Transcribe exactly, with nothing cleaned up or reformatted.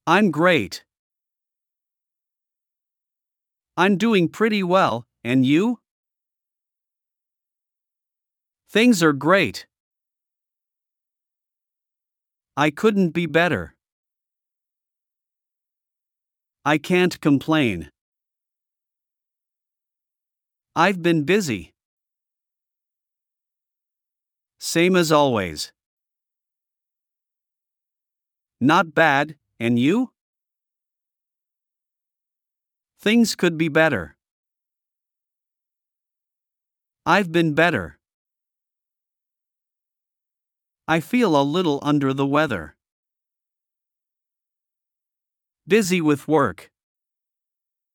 I'm great. I'm doing pretty well, and you? Things are great. I couldn't be better. I can't complain. I've been busy. Same as always. Not bad, and you? Things could be better. I've been better. I feel a little under the weather. Busy with work.